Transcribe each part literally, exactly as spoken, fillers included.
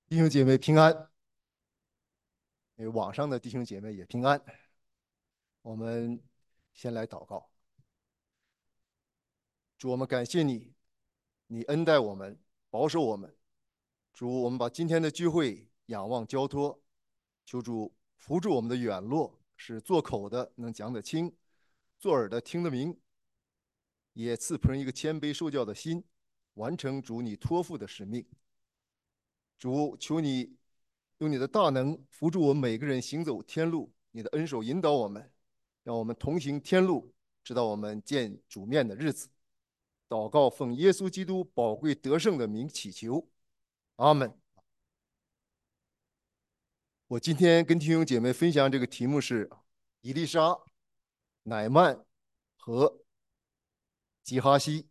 弟兄姐妹平安，网上的弟兄姐妹也平安。我们先来祷告。主，我们感谢你，你恩待我们，保守我们。主，我们把今天的聚会仰望交托，求主扶助我们的软弱，使做口的能讲得清，做耳的听得明，也赐仆人一个谦卑受教的心，完成主你托付的使命。主，求你用你的大能扶助我们每个人行走天路，你的恩手引导我们，让我们同行天路，直到我们见主面的日子。祷告奉耶稣基督宝贵得胜的名祈求，阿门。我今天跟弟兄姐妹分享这个题目是以利沙、乃曼和基哈西。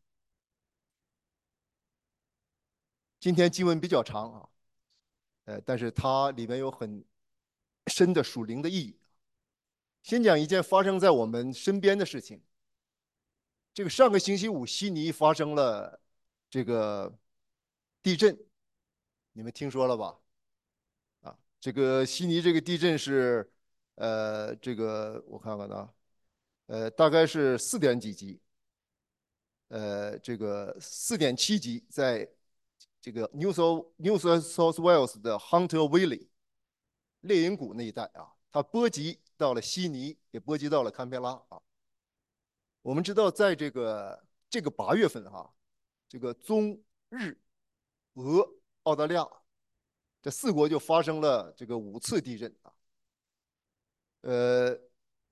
今天经文比较长啊，呃，但是它里面有很深的属灵的意义。先讲一件发生在我们身边的事情。这个上个星期五，悉尼发生了这个地震，你们听说了吧？啊，这个悉尼这个地震是，呃，这个我看看啊，呃，大概是四点几级，呃，这个四点七级，在这个 New South New South Wales 的 Hunter Valley 猎鹰谷那一带啊，它波及到了悉尼，也波及到了堪培拉啊。我们知道，在这个这个八月份哈、这个中日俄澳大利亚这四国就发生了这个五次地震啊。呃，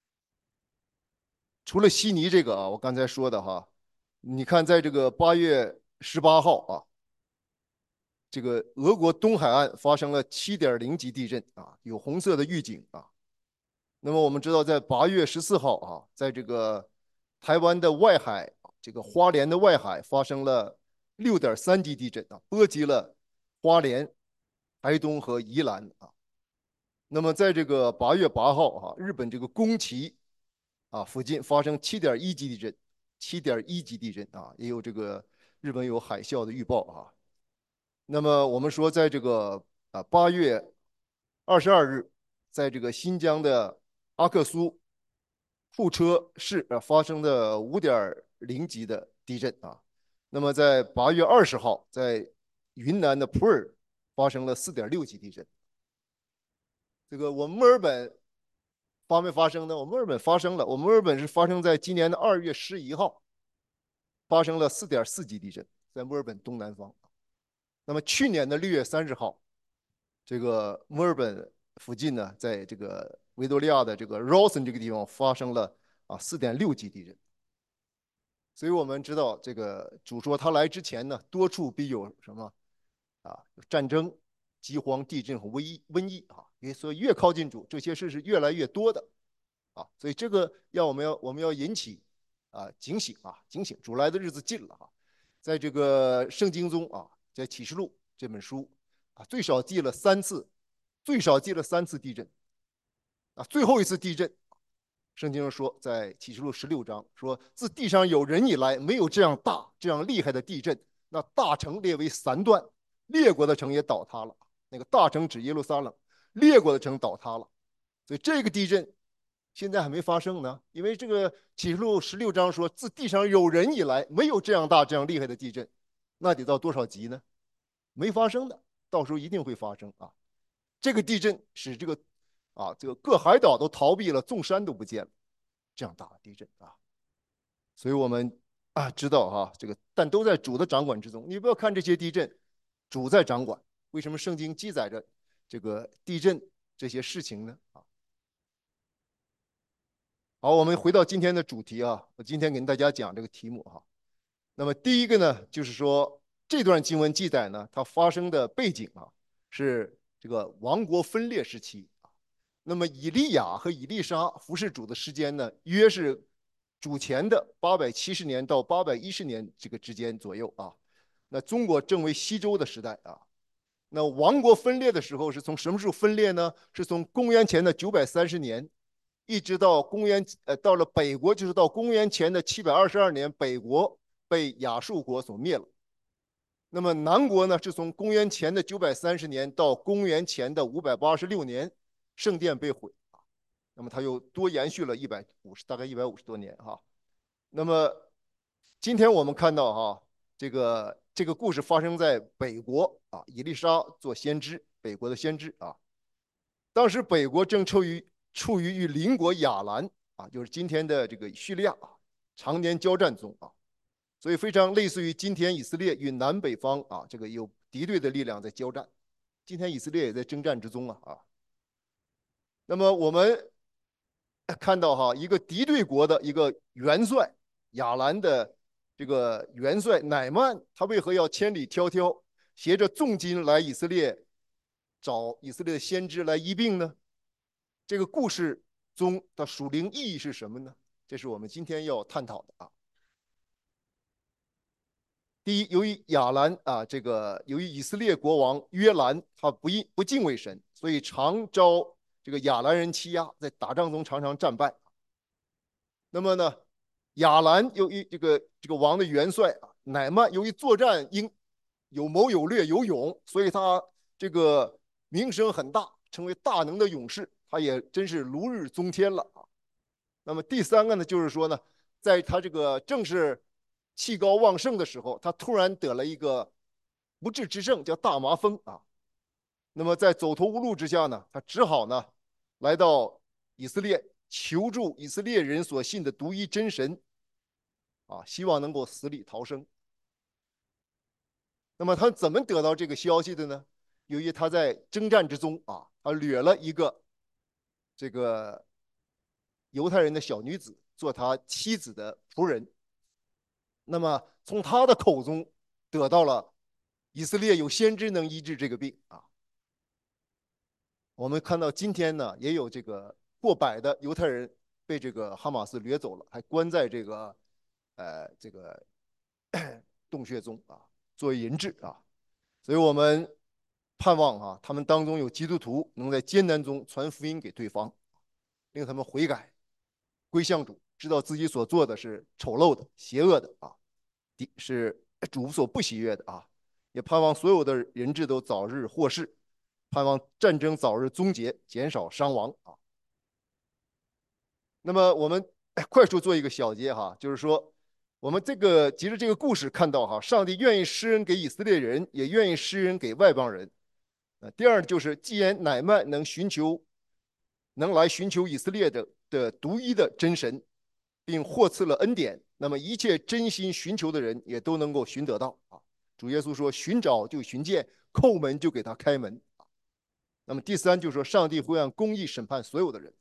除了悉尼这个啊，我刚才说的哈，你看在这个八月十八号啊，这个俄国东海岸发生了七点零级地震啊，有红色的预警啊。那么我们知道，在八月十四号啊，在这个台湾的外海，这个花莲的外海发生了六点三级地震啊，波及了花莲、台东和宜兰啊。那么在这个八月八号啊，日本这个宫崎啊附近发生七点一级地震，七点一级地震啊，也有这个日本有海啸的预报啊。那么我们说，在这个啊八月二十二日，在这个新疆的阿克苏库车市啊发生的五点零级的地震啊。那么在八月二十号，在云南的普洱发生了四点六级地震。这个我们墨尔本发没发生呢？我们墨尔本发生了，我们墨尔本是发生在今年的二月十一号，发生了四点四级地震，在墨尔本东南方。那么去年的六月三十号，这个墨尔本附近呢，在这个维多利亚的这个 Rawson 这个地方发生了啊四点六级地震。所以我们知道，这个主说他来之前呢，多处必有什么啊战争、饥荒、地震和瘟疫瘟疫啊。所以越靠近主，这些事是越来越多的啊。所以这个要我们要我们要引起啊警醒啊警醒，主来的日子近了啊。在这个圣经中啊，在启示录这本书啊，最少记了三次，最少记了三次地震啊。最后一次地震，圣经上说，在启示录十六章说，自地上有人以来，没有这样大、这样厉害的地震。那大城列为三段，列国的城也倒塌了。那个大城指耶路撒冷，列国的城倒塌了。所以这个地震现在还没发生呢，因为这个启示录十六章说，自地上有人以来，没有这样大、这样厉害的地震。那得到多少级呢？没发生的，到时候一定会发生啊！这个地震使这个啊，这个各海岛都逃避了，纵山都不见了，这样大的地震啊！所以我们啊知道哈、啊，这个但都在主的掌管之中。你不要看这些地震，主在掌管。为什么圣经记载着这个地震这些事情呢？啊，好，我们回到今天的主题啊，我今天给大家讲这个题目哈、啊。那么第一个呢，就是说这段经文记载呢，它发生的背景啊，是这个王国分裂时期啊。那么以利亚和以利沙服侍主的时间呢，约是主前的八百七十年到八百一十年这个之间左右啊。那中国正为西周的时代啊。那王国分裂的时候是从什么时候分裂呢？是从公元前的九百三十年，一直到公元呃到了北国，就是到公元前的七百二十二年，北国被亚述国所灭了。 那么南国呢，是从公元前的九百三十年到公元前的五百八十六年，圣殿被毁啊。那么它又多延续了一百五十，大概一百五十多年哈。那么今天我们看到哈，这个这个故事发生在北国啊，以利沙做先知，北国的先知啊。当时北国正处于处于与邻国亚兰啊，就是今天的这个叙利亚啊，常年交战中啊。所以非常类似于今天以色列与南北方啊这个有敌对的力量在交战，今天以色列也在征战之中啊啊。那么我们看到哈，一个敌对国的一个元帅亚兰的这个元帅乃曼，他为何要千里迢迢携着重金来以色列找以色列的先知来医病呢？这个故事中的属灵意义是什么呢？这是我们今天要探讨的啊。第一，由于亚兰啊，这个由于以色列国王约兰他不义不敬畏神，所以常招这个亚兰人欺压，在打仗中常常战败。那么呢，亚兰由于这个这个王的元帅啊乃曼，由于作战英有谋有略有勇，所以他这个名声很大，成为大能的勇士。他也真是如日中天了啊。那么第三个呢，就是说呢，在他这个正是气高旺盛的时候，他突然得了一个不治之症，叫大麻风啊。那么在走投无路之下呢，他只好呢来到以色列，求助以色列人所信的独一真神啊，希望能够死里逃生。那么他怎么得到这个消息的呢？由于他在征战之中啊，他掠了一个这个犹太人的小女子做他妻子的仆人。那么从他的口中得到了以色列有先知能医治这个病啊。我们看到今天呢，也有这个过百的犹太人被这个哈马斯掠走了，还关在这个呃这个洞穴中啊，作为人质啊。所以我们盼望啊，他们当中有基督徒能在艰难中传福音给对方，令他们悔改归向主，知道自己所做的是丑陋的、邪恶的啊，是主所不喜悦的啊。也盼望所有的人质都早日获释，盼望战争早日终结，减少伤亡啊。那么我们快速做一个小结哈，就是说，我们这个其实这个故事看到哈，上帝愿意施恩给以色列人，也愿意施恩给外邦人。呃，第二就是，既然乃曼能寻求，能来寻求以色列的的独一的真神，并获赐了恩典，那么一切真心寻求的人也都能够寻得到啊。主耶稣说：“寻找就寻见，叩门就给他开门。”那么第三就是说，上帝会按公义审判所有的人。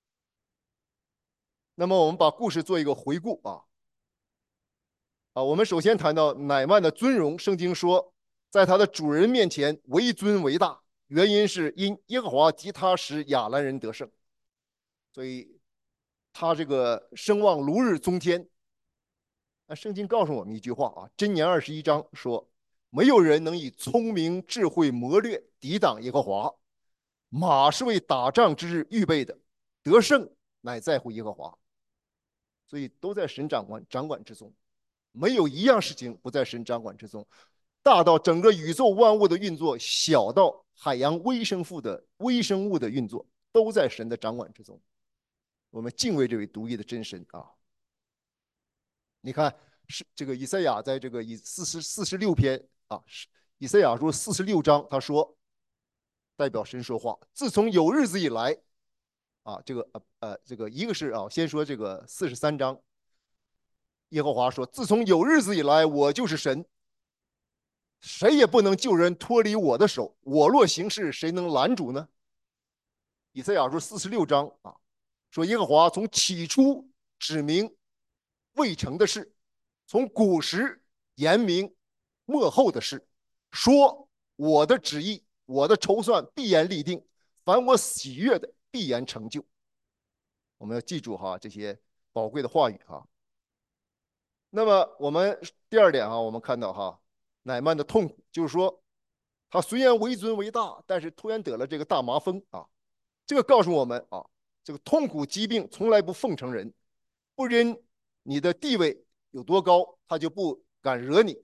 那么我们把故事做一个回顾啊啊，我们首先谈到乃曼的尊荣，圣经说，在他的主人面前为尊为大，原因是因耶和华及他使亚兰人得胜，所以他这个声望如日中天。那圣经告诉我们一句话啊，箴言二十一章说，没有人能以聪明智慧谋略抵挡耶和华，马是为打仗之日预备的，得胜乃在乎耶和华。所以都在神掌管掌管之中，没有一样事情不在神掌管之中。大到整个宇宙万物的运作，小到海洋微生物的微生物的运作，都在神的掌管之中。我们敬畏这位独一的真神啊！你看，是这个以赛亚在这个以四十四十六篇啊，以赛亚书四十六章，他说，代表神说话。自从有日子以来，啊，这个呃呃，这个一个是啊，先说这个四十三章，耶和华说：“自从有日子以来，我就是神，谁也不能救人脱离我的手。我若行事，谁能拦阻呢？”以赛亚书四十六章啊，说耶和华从起初指明未成的事，从古时言明末后的事，说我的旨意，我的筹算必然立定，凡我喜悦的必然成就。我们要记住哈这些宝贵的话语哈。那么我们第二点哈，我们看到哈乃曼的痛苦，就是说他虽然为尊为大，但是突然得了这个大麻风啊。这个告诉我们啊，这个痛苦疾病从来不奉承人，不论你的地位有多高，他就不敢惹你啊。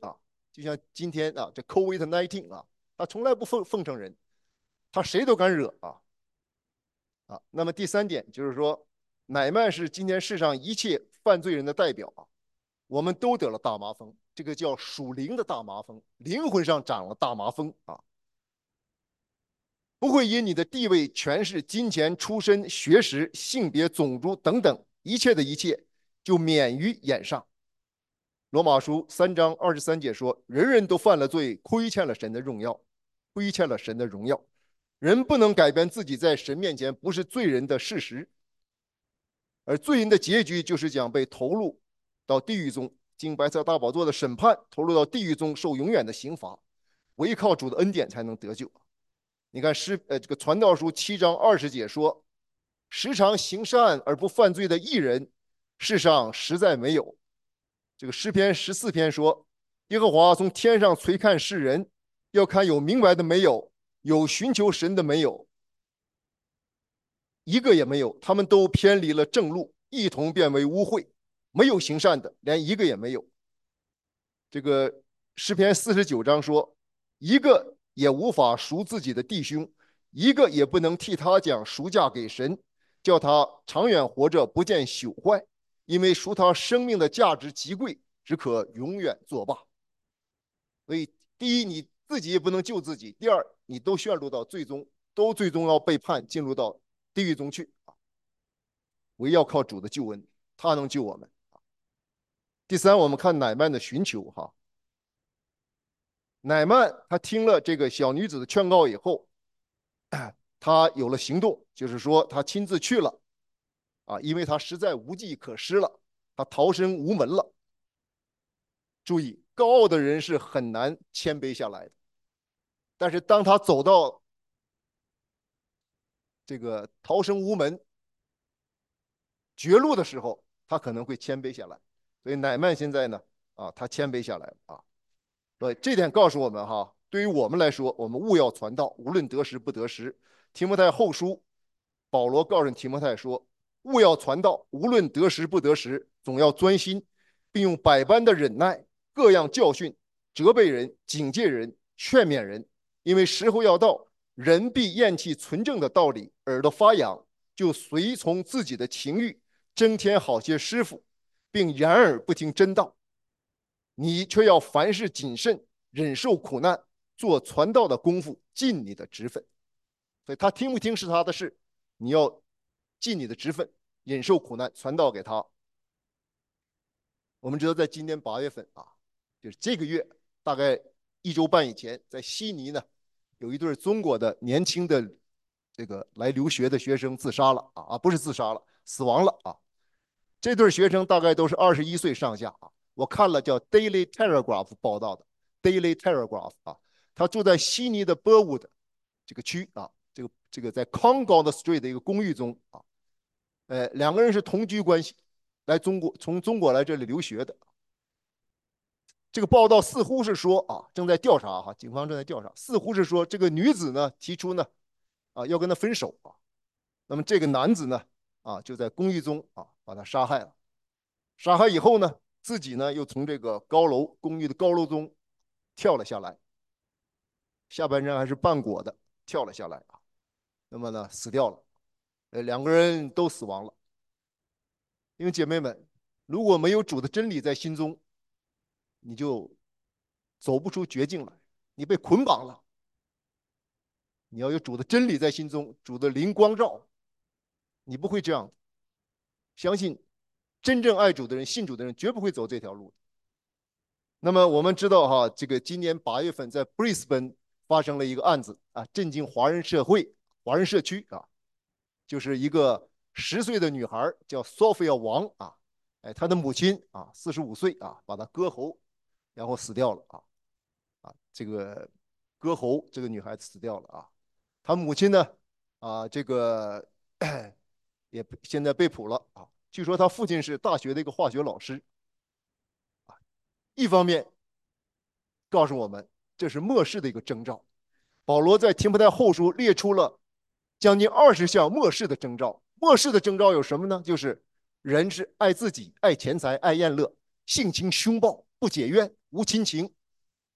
就像今天啊，这 COVID 十九 啊，他从来不奉奉承人，他谁都敢惹啊啊。那么第三点就是说，乃曼是今天世上一切犯罪人的代表啊，我们都得了大麻风，这个叫属灵的大麻风，灵魂上长了大麻风啊。不会因你的地位、权势、金钱、出身、学识、性别、种族等等一切的一切，就免于眼上。罗马书三章二十三节说：“人人都犯了罪，亏欠了神的荣耀，亏欠了神的荣耀。人不能改变自己在神面前不是罪人的事实，而罪人的结局就是将被投入到地狱中，经白色大宝座的审判，投入到地狱中受永远的刑罚。唯靠主的恩典才能得救。”你看诗呃这个传道书七章二十节说：“时常行善而不犯罪的义人，世上实在没有。”这个诗篇十四篇说：“耶和华从天上垂看世人，要看有明白的没有，有寻求神的没有，一个也没有。他们都偏离了正路，一同变为污秽。没有行善的，连一个也没有。”这个诗篇四十九章说：“一个也无法赎自己的弟兄，一个也不能替他讲赎价给神，叫他长远活着，不见朽坏。因为赎他生命的价值极贵，只可永远作罢。”所以，第一，你自己也不能救自己；第二，你都陷入到最终，都最终要被判进入到地狱中去。唯要靠主的救恩，他能救我们。第三，我们看乃曼的寻求哈。乃曼他听了这个小女子的劝告以后，他有了行动，就是说他亲自去了啊，因为他实在无计可施了，他逃生无门了。注意，高傲的人是很难谦卑下来的，但是当他走到这个逃生无门、绝路的时候，他可能会谦卑下来。所以乃曼现在呢，啊，他谦卑下来了啊。所以这点告诉我们哈，对于我们来说，我们务要传道，无论得时不得时。提摩太后书，保罗告诉提摩太说，务要传道，无论得时不得时，总要专心，并用百般的忍耐，各样教训、责备人、警戒人、劝勉人。因为时候要到，人必厌弃纯正的道理，耳朵发痒，就随从自己的情欲，增添好些师傅，并掩耳不听真道。你却要凡事谨慎，忍受苦难，做传道的功夫，尽你的职分。所以他听不听是他的事，你要尽你的职分，忍受苦难，传道给他。我们知道，在今年八月份啊，就是这个月大概一周半以前，在悉尼呢，有一对中国的年轻的这个来留学的学生自杀了啊啊，不是自杀了，死亡了啊。这对学生大概都是二十一岁上下啊。我看了叫 Daily Telegraph 报道的 Daily Telegraph 啊，他住在悉尼的 Burwood 这个区啊，这个这个在 Congo Street 的一个公寓中啊，呃，两个人是同居关系，来中国从中国来这里留学的。这个报道似乎是说啊，正在调查哈，警方正在调查，似乎是说这个女子呢提出呢啊要跟他分手啊，那么这个男子呢啊就在公寓中啊把他杀害了，杀害以后呢，自己呢又从这个高楼公寓的高楼中跳了下来，下半身还是半裹的跳了下来啊，那么呢死掉了，呃两个人都死亡了。因为姐妹们，如果没有主的真理在心中，你就走不出绝境来，你被捆绑了。你要有主的真理在心中，主的灵光照，你不会这样。相信真正爱主的人、信主的人，绝不会走这条路。那么我们知道哈，这个今年八月份在 Brisbane 发生了一个案子啊，震惊华人社会、华人社区啊，就是一个十岁的女孩叫 Sophia 王啊，哎，她的母亲啊，四十五岁啊，把她割喉，然后死掉了啊啊，这个割喉，这个女孩子死掉了啊。她母亲呢啊，这个也现在被捕了啊。据说她父亲是大学的一个化学老师。一方面告诉我们，这是末世的一个征兆。保罗在提摩太后书列出了将近二十项末世的征兆。末世的征兆有什么呢？就是人是爱自己、爱钱财、爱宴乐，性情凶暴，不解怨，无亲情，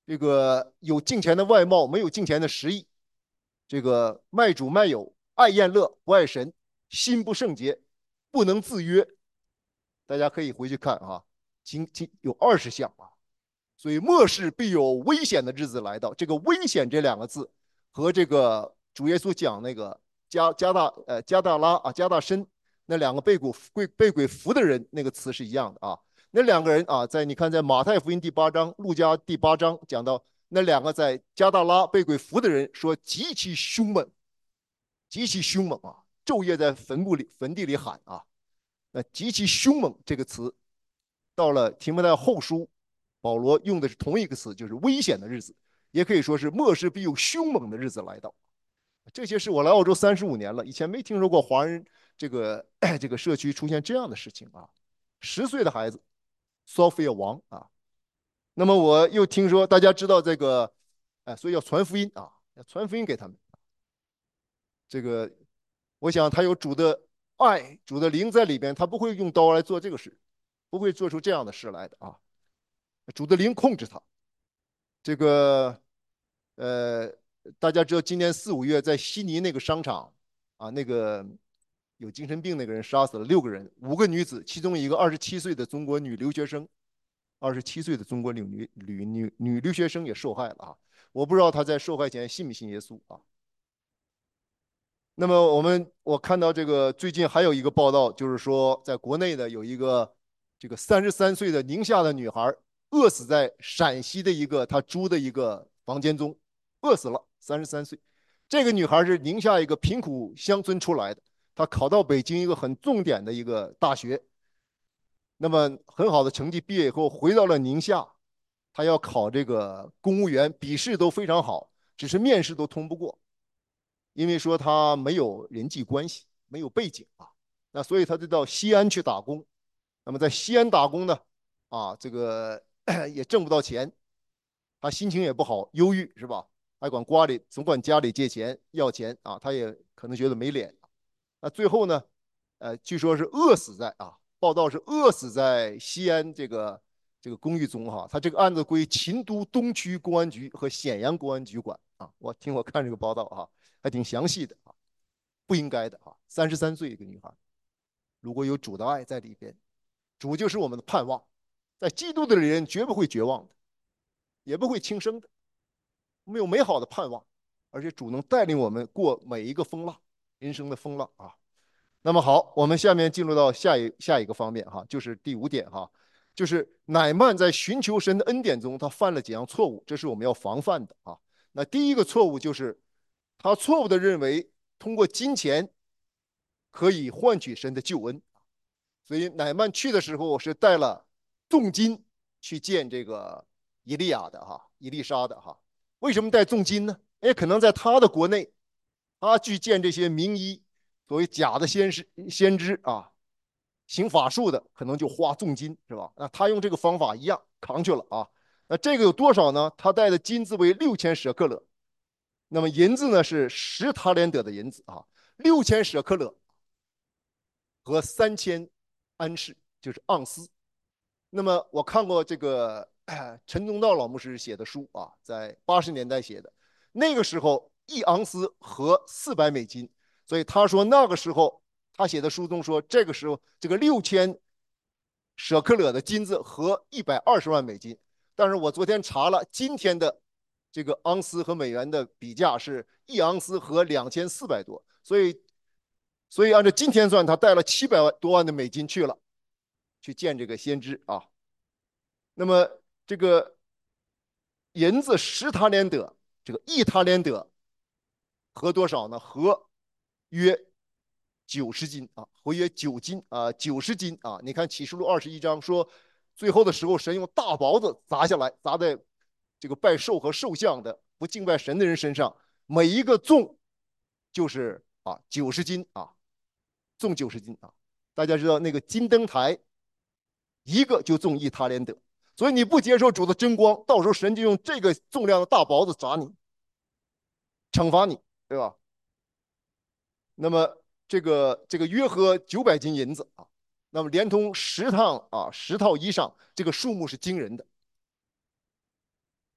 这个有敬钱的外貌，没有敬钱的实意。这个卖主卖友，爱宴乐不爱神，心不圣洁，不能自约。大家可以回去看啊，今今有二十项啊。所以末世必有危险的日子来到。这个危险这两个字和这个主耶稣讲那个加加大呃加大拉啊加大申那两个被鬼被被鬼附的人那个词是一样的啊。那两个人啊，在你看在马太福音第八章、路加第八章讲到那两个在加大拉被鬼附的人说极其凶猛，极其凶猛啊，昼夜在坟墓里坟地里喊啊。那极其凶猛这个词，到了提摩太后书，保罗用的是同一个词，就是危险的日子，也可以说是末世必有凶猛的日子来到。这些是我来澳洲三十五年了，以前没听说过华人这个这个社区出现这样的事情啊。十岁的孩子，Sophia 王啊。那么我又听说，大家知道这个，哎，所以要传福音啊，要传福音给他们。这个，我想他有主的爱、主的灵在里边，他不会用刀来做这个事，不会做出这样的事来的啊。主的灵控制他。这个，呃，大家知道，今年四五月在悉尼那个商场啊，那个有精神病那个人杀死了六个人，五个女子，其中一个二十七岁的中国女留学生，二十七岁的中国女女女女女留学生也受害了啊。我不知道她在受害前信不信耶稣啊。那么我们我看到这个最近还有一个报道，就是说在国内的有一个这个三十三岁的宁夏的女孩饿死在陕西的一个她租的一个房间中，饿死了，三十三岁。这个女孩是宁夏一个贫苦乡村出来的，她考到北京一个很重点的一个大学，那么很好的成绩，毕业以后回到了宁夏，她要考这个公务员，笔试都非常好，只是面试都通不过。因为说他没有人际关系，没有背景啊，那所以他就到西安去打工。那么在西安打工呢，啊，这个也挣不到钱，他心情也不好，忧郁是吧？还管家里总管家里借钱要钱啊，他也可能觉得没脸。那最后呢，呃，据说是饿死在啊，报道是饿死在西安这个这个公寓中哈。他这个案子归秦都东区公安局和咸阳公安局管啊。我听我看这个报道哈，还挺详细的啊。不应该的啊，三十三岁一个女孩，如果有主的爱在里边，主就是我们的盼望，在基督的人绝不会绝望的，也不会轻生的。我们有美好的盼望，而且主能带领我们过每一个风浪，人生的风浪啊。那么好，我们下面进入到下一下一个方面哈，就是第五点哈，就是乃曼在寻求神的恩典中，他犯了几样错误，这是我们要防范的啊。那第一个错误就是他错误的认为通过金钱可以换取神的救恩，所以乃曼去的时候是带了重金去见这个以利亚的哈，以利沙的哈。为什么带重金呢？也可能在他的国内，他去见这些名医，所谓假的先知先知啊，行法术的，可能就花重金是吧？那他用这个方法一样扛去了啊。那这个有多少呢？他带的金子为六千舍克勒，那么银子呢是十塔连德的银子啊，六千舍克勒和三千安士就是盎司。那么我看过这个陈宗道老牧师写的书啊，在八十年代写的，那个时候一盎司合四百美金，所以他说那个时候他写的书中说，这个时候这个六千舍克勒的金子合一百二十万美金。但是我昨天查了，今天的这个盎司和美元的比价是一盎司合两千四百多，所以所以按照今天算，他带了七百多万的美金去了，去见这个先知啊。那么这个银子十塔连德，这个一塔连德合多少呢？合约九十斤啊，合约九斤啊，九十斤啊。你看启示录二十一章说，最后的时候，神用大雹子砸下来，砸在这个拜兽和兽像的不敬拜神的人身上，每一个重就是啊九十斤啊，重九十斤啊。大家知道那个金灯台一个就重一塔连德，所以你不接受主的真光，到时候神就用这个重量的大雹子砸你，惩罚你，对吧？那么这个这个约合九百斤银子啊，那么连同十趟啊十套衣裳，这个数目是惊人的。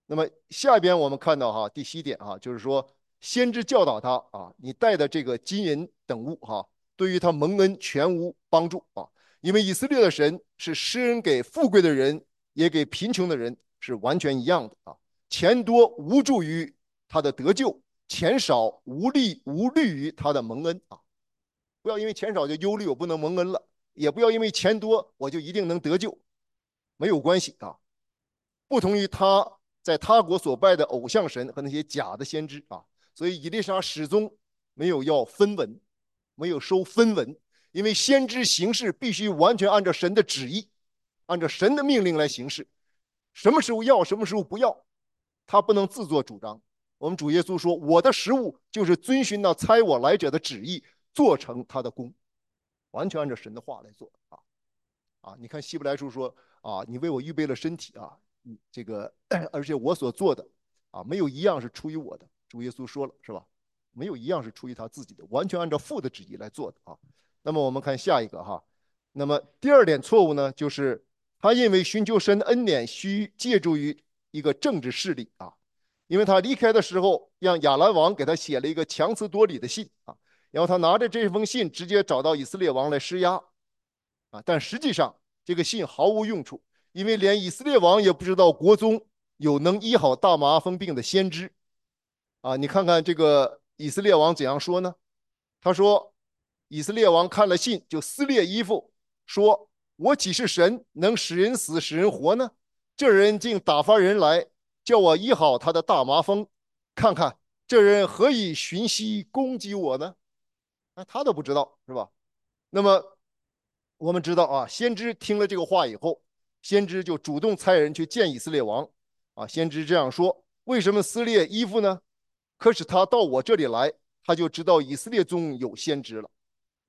那么下边我们看到哈，第七点哈，就是说先知教导他啊，你带的这个金银等物哈，对于他蒙恩全无帮助啊，因为以色列的神是施恩给富贵的人，也给贫穷的人，是完全一样的啊。钱多无助于他的得救，钱少无利无利于他的蒙恩啊。不要因为钱少就忧虑我不能蒙恩了，也不要因为钱多我就一定能得救，没有关系啊。不同于他在他国所拜的偶像神和那些假的先知啊，所以以利沙始终没有要分文，没有收分文，因为先知行事必须完全按照神的旨意，按照神的命令来行事，什么时候要，什么时候不要，他不能自作主张。我们主耶稣说：“我的食物就是遵循那差我来者的旨意，做成他的功，完全按照神的话来做啊。”啊，你看希伯来书说啊，你为我预备了身体啊，这个而且我所做的啊，没有一样是出于我的。主耶稣说了是吧？没有一样是出于他自己的，完全按照父的旨意来做的啊。那么我们看下一个哈，那么第二点错误呢，就是他认为寻求神的恩典需借助于一个政治势力啊，因为他离开的时候让亚兰王给他写了一个强词夺理的信啊，然后他拿着这封信直接找到以色列王来施压。啊，但实际上这个信毫无用处，因为连以色列王也不知道国中有能医好大麻风病的先知。啊，你看看这个以色列王怎样说呢？他说：以色列王看了信，就撕裂衣服，说：我岂是神，能使人死，使人活呢？这人竟打发人来，叫我医好他的大麻风。看看这人何以寻隙攻击我呢？啊，他都不知道，是吧？那么我们知道啊，先知听了这个话以后，先知就主动差人去见以色列王。啊，先知这样说：为什么撕裂衣服呢？可是他到我这里来，他就知道以色列中有先知了。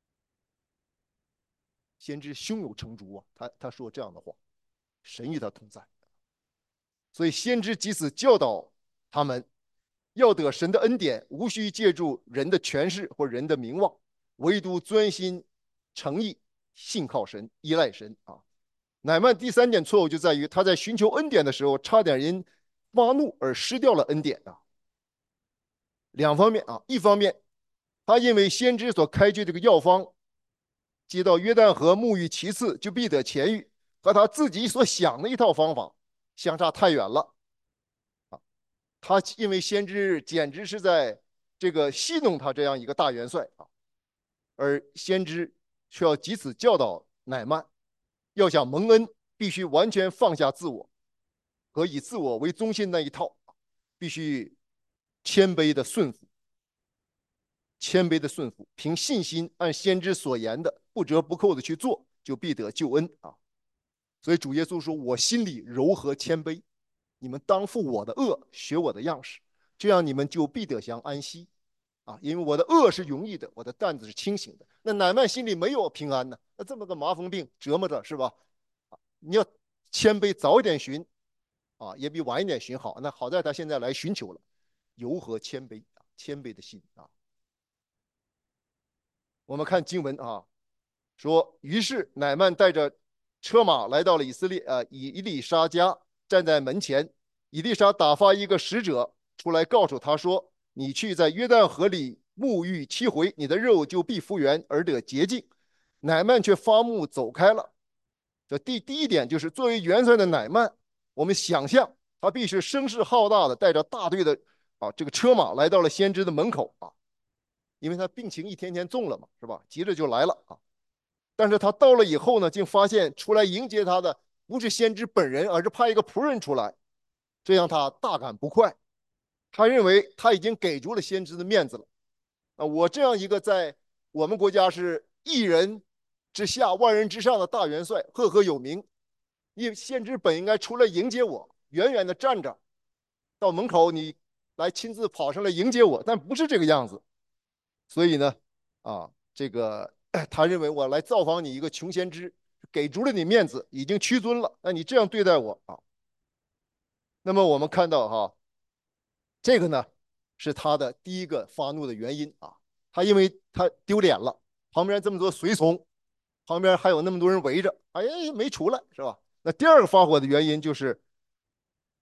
先知胸有成竹啊，他他说这样的话，神与他同在。所以先知即此教导他们，要得神的恩典，无需借助人的权势或人的名望，唯独专心诚意信靠神，依赖神啊。乃曼第三点错误就在于他在寻求恩典的时候，差点因发怒而失掉了恩典啊。两方面啊，一方面他因为先知所开具这个药方，接到约旦河沐浴其次就必得痊愈，和他自己所想的一套方法相差太远了啊。他因为先知简直是在这个戏弄他这样一个大元帅啊，而先知却要藉此教导乃曼，要想蒙恩，必须完全放下自我和以自我为中心那一套，必须谦卑的顺服，谦卑的顺服，凭信心按先知所言的不折不扣的去做，就必得救恩啊。所以主耶稣说：“我心里柔和谦卑，你们当负我的恶，学我的样式，这样你们就必得享安息。”啊，因为我的恶是容易的，我的担子是轻省的。那乃曼心里没有平安呢，那这么个麻风病折磨着是吧？啊，你要谦卑，早一点寻啊，也比晚一点寻好。那好在他现在来寻求了，柔和谦卑啊，谦卑的心啊。我们看经文啊，说，于是乃曼带着车马来到了以色列呃以利沙家，站在门前。以利沙打发一个使者出来告诉他说：“你去在约旦河里沐浴七回，你的肉就必复原而得洁净。”乃曼却发怒走开了。这第第一点就是作为元帅的乃曼，我们想象他必是声势浩大的，带着大队的啊这个车马来到了先知的门口啊，因为他病情一天天重了嘛，是吧？急着就来了啊。但是他到了以后呢，竟发现出来迎接他的不是先知本人，而是派一个仆人出来，这让他大感不快。他认为他已经给足了先知的面子了。啊，我这样一个在我们国家是一人之下万人之上的大元帅，赫赫有名，因先知本应该出来迎接我，远远的站着，到门口你来亲自跑上来迎接我，但不是这个样子。所以呢，啊，这个他认为我来造访你一个穷先知，给足了你面子，已经屈尊了，那你这样对待我啊？那么我们看到哈，这个呢是他的第一个发怒的原因啊。他因为他丢脸了，旁边这么多随从，旁边还有那么多人围着，哎呀没出来是吧？那第二个发火的原因就是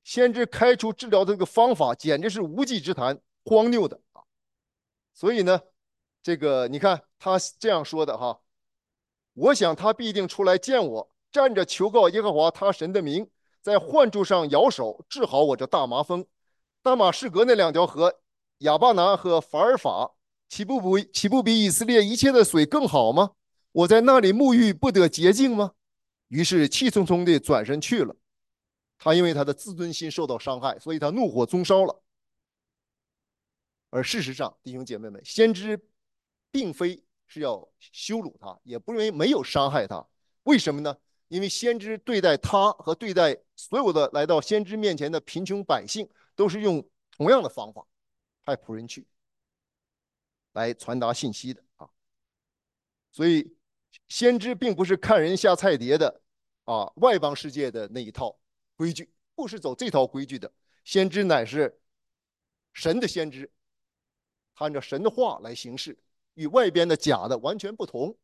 先知开出治疗的这个方法简直是无稽之谈，荒谬的啊！所以呢，这个你看他这样说的哈，我想他必定出来见我，站着求告耶和华他神的名，在患处上摇手治好我这大麻风。大马士革那两条河，亚巴拿和法尔法，岂不比岂不比以色列一切的水更好吗？我在那里沐浴不得洁净吗？于是气冲冲地转身去了。他因为他的自尊心受到伤害，所以他怒火中烧了。而事实上，弟兄姐妹们，先知并非是要羞辱他，也不认为没有伤害他。为什么呢？因为先知对待他和对待所有的来到先知面前的贫穷百姓，都是用同样的方法，派仆人去来传达信息的啊。所以，先知并不是看人下菜碟的啊，外邦世界的那一套规矩，不是走这套规矩的。先知乃是神的先知，按照神的话来行事，与外边的假的完全不同。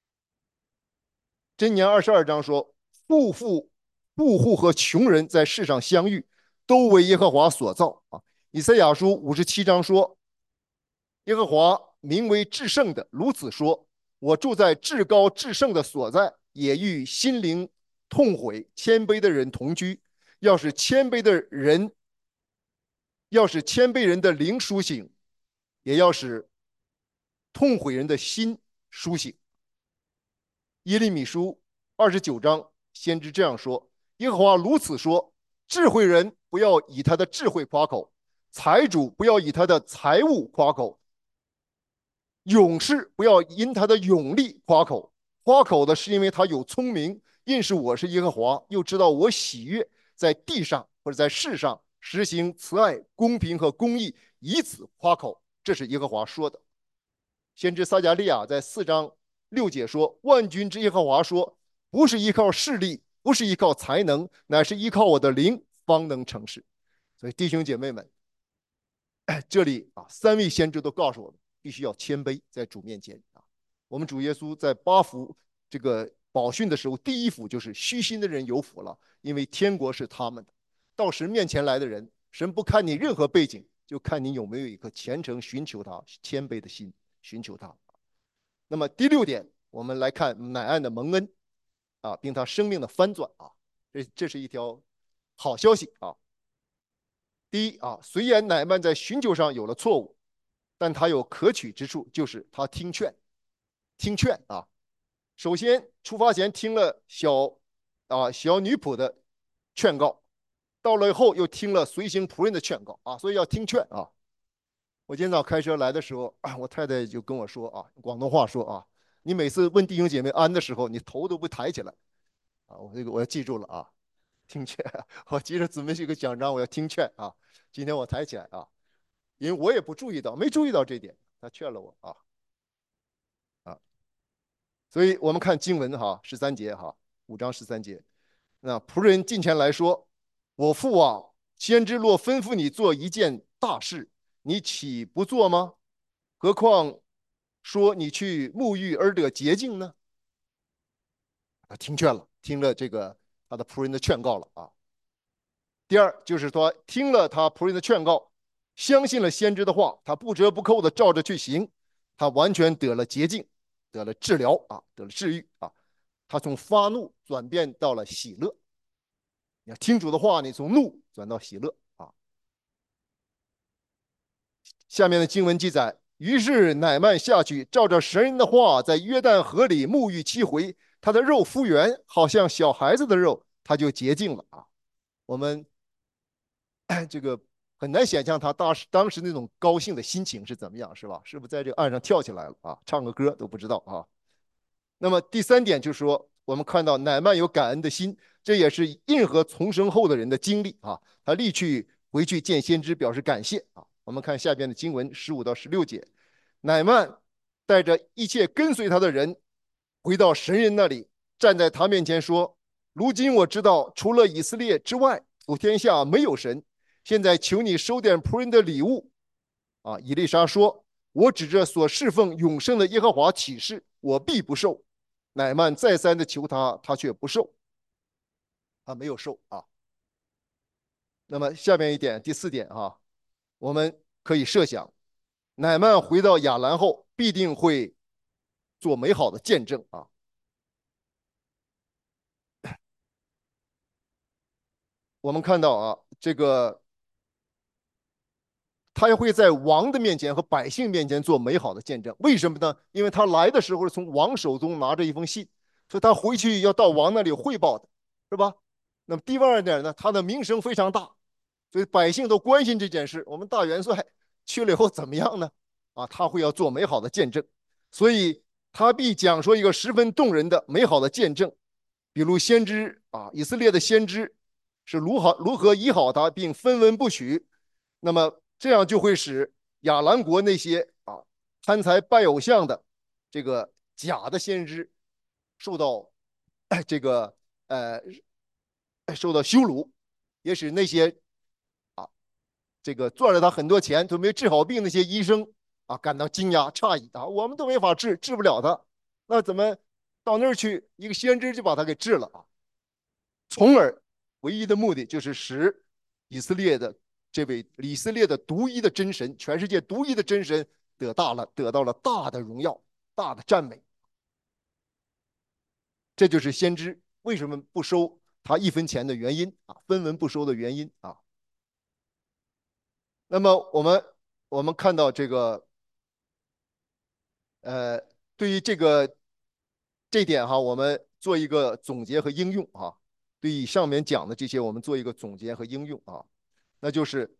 箴言二十二章说：富户、富户和穷人在世上相遇，都为耶和华所造啊。以赛亚书五十七章说：耶和华名为至圣的，如此说：我住在至高至圣的所在，也与心灵痛悔、谦卑的人同居。要使谦卑的人，要使谦卑人的灵苏醒，也要使痛悔人的心苏醒。耶利米书二十九章，先知这样说：耶和华如此说，智慧人不要以他的智慧夸口，财主不要以他的财物夸口，勇士不要因他的勇力夸口。夸口的是因为他有聪明，认识我是耶和华，又知道我喜悦在地上或者在世上实行慈爱、公平和公义，以此夸口。这是耶和华说的。先知撒迦利亚在四章六节说：万军之耶和华说，不是依靠势力，不是依靠才能，乃是依靠我的灵，方能成事。所以弟兄姐妹们，这里啊，三位先知都告诉我们，必须要谦卑在主面前啊。我们主耶稣在八福这个宝训的时候，第一福就是虚心的人有福了，因为天国是他们的。到神面前来的人，神不看你任何背景，就看你有没有一颗虔诚寻求他、谦卑的心，寻求他。那么第六点，我们来看乃暗的蒙恩啊，并他生命的翻转啊，这这是一条好消息啊。第一啊，虽然乃曼在寻求上有了错误，但他有可取之处，就是他听劝，听劝啊。首先出发前听了小啊小女仆的劝告，到了以后又听了随行仆人的劝告啊，所以要听劝啊。我今天早开车来的时候，我太太就跟我说啊，广东话说啊，你每次问弟兄姐妹安的时候，你头都不抬起来啊。我这个我要记住了啊，听劝。我记着准备一个奖章，我要听劝啊。今天我抬起来啊，因为我也不注意到，没注意到这点，他劝了我啊啊。所以我们看经文哈，十三节哈，五章十三节，那仆人近前来说：我父啊，先知若吩咐你做一件大事，你岂不做吗？何况说你去沐浴而得洁净呢？他听劝了，听了这个他的仆人的劝告了啊。第二就是说，听了他仆人的劝告，相信了先知的话，他不折不扣的照着去行，他完全得了洁净，得了治疗啊，得了治愈啊。他从发怒转变到了喜乐。你要听主的话，你从怒转到喜乐啊。下面的经文记载，于是乃曼下去，照着神人的话，在约旦河里沐浴七回，他的肉复原，好像小孩子的肉，他就洁净了啊。我们这个很难想象他当时当时那种高兴的心情是怎么样，是吧？是不是在这个岸上跳起来了啊？唱个歌都不知道啊。那么第三点就是说，我们看到乃曼有感恩的心，这也是任何重生后的人的经历啊。他立去回去见先知，表示感谢啊。我们看下边的经文十五到十六节，乃曼带着一切跟随他的人回到神人那里，站在他面前说：如今我知道，除了以色列之外，普天下没有神。现在求你收点仆人的礼物。啊，以利沙说：我指着所侍奉永生的耶和华起誓，我必不受。乃曼再三的求他，他却不受，他没有受啊。 那么下面一点，第四点啊，我们可以设想，乃曼回到亚兰后，必定会做美好的见证啊。我们看到啊，这个他会在王的面前和百姓面前做美好的见证。为什么呢？因为他来的时候是从王手中拿着一封信，所以他回去要到王那里汇报的，是吧？那么第二点呢，他的名声非常大，所以百姓都关心这件事。我们大元帅去了以后怎么样呢？啊，他会要做美好的见证，所以他必讲说一个十分动人的美好的见证，比如先知啊，以色列的先知是如何如何医好他，并分文不取。那么这样就会使亚兰国那些啊贪财拜偶像的这个假的先知受到这个呃受到羞辱，也使那些啊这个赚了他很多钱都没治好病那些医生啊感到惊讶诧异啊，我们都没法治，治不了他，那怎么到那儿去一个先知就把他给治了啊？从而唯一的目的就是使以色列的这位以色列的独一的真神，全世界独一的真神得大了，得到了大的荣耀、大的赞美。这就是先知为什么不收他一分钱的原因啊，分文不收的原因啊。那么我们我们看到这个呃，对于这个这点哈，我们做一个总结和应用哈。对于上面讲的这些，我们做一个总结和应用啊，那就是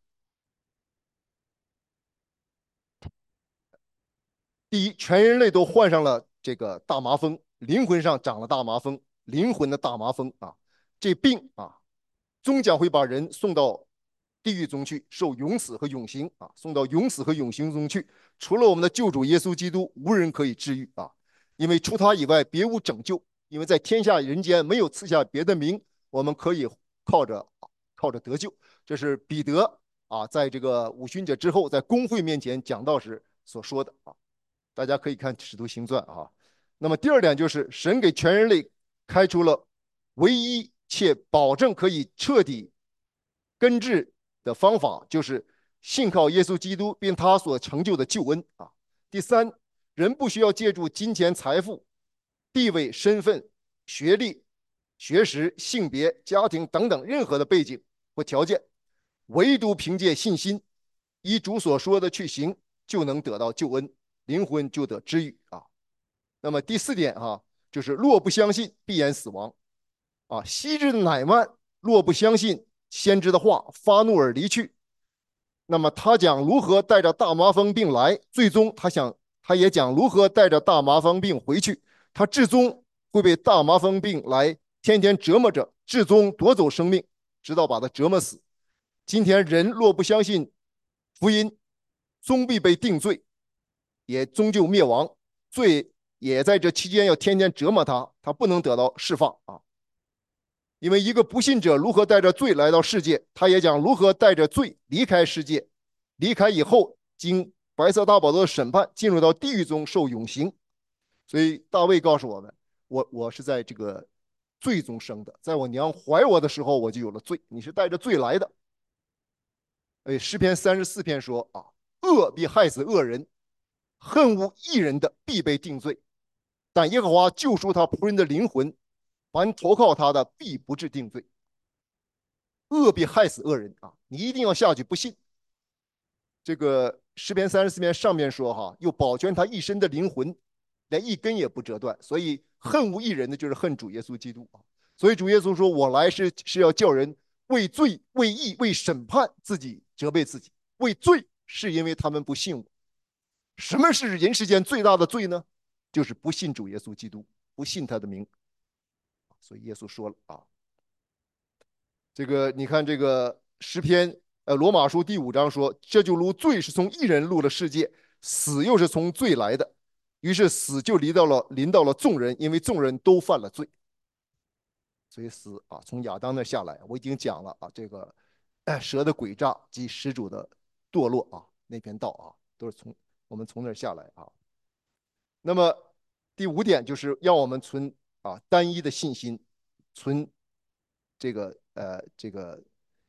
第一，全人类都患上了这个大麻风，灵魂上长了大麻风，灵魂的大麻风啊，这病啊，终将会把人送到地狱中去，受永死和永刑啊，送到永死和永刑中去。除了我们的救主耶稣基督，无人可以治愈啊，因为除他以外，别无拯救。因为在天下人间没有赐下别的名，我们可以靠着靠着得救。这是彼得啊，在这个五旬节之后，在公会面前讲道时所说的啊。大家可以看《使徒行传》啊。那么第二点就是神给全人类开出了唯一且保证可以彻底根治的方法，就是信靠耶稣基督并他所成就的救恩啊。第三，人不需要借助金钱、财富、地位、身份、学历、学识、性别、家庭等等任何的背景或条件，唯独凭借信心，依主所说的去行，就能得到救恩。灵魂就得治愈啊。那么第四点哈、啊，就是若不相信，必然死亡啊。昔日的乃曼若不相信先知的话，发怒而离去，那么他讲如何带着大麻风病来，最终他想他也讲如何带着大麻风病回去，他至终会被大麻风病来天天折磨着，至终夺走生命，直到把他折磨死。今天人若不相信福音，终必被定罪，也终究灭亡，罪也在这期间要天天折磨他，他不能得到释放啊。因为一个不信者如何带着罪来到世界，他也讲如何带着罪离开世界，离开以后经白色大宝座的审判，进入到地狱中受永刑。所以大卫告诉我们，我我是在这个罪中生的，在我娘怀我的时候我就有了罪，你是带着罪来的。哎，诗篇三十四篇说啊，恶必害死恶人，恨恶义人的必被定罪，但耶和华救赎他仆人的灵魂，凡投靠他的必不致定罪。恶必害死恶人啊！你一定要下去不信。这个诗篇三十四篇上面说哈，又保全他一身的灵魂，连一根也不折断。所以恨恶义人的就是恨主耶稣基督啊。所以主耶稣说：“我来是是要叫人为罪、为义、为审判自己责备自己。为罪是因为他们不信我。什么是人世间最大的罪呢？就是不信主耶稣基督，不信他的名。所以耶稣说了啊，这个你看这个诗篇，呃，罗马书第五章说，这就如罪是从一人入了世界，死又是从罪来的，于是死就临到了临到了众人，因为众人都犯了罪，所以死啊从亚当那下来。我已经讲了啊，这个、哎、蛇的诡诈及始祖的堕落啊，那篇道啊，都是从我们从那儿下来啊。那么第五点就是要我们存啊单一的信心，存这个呃这个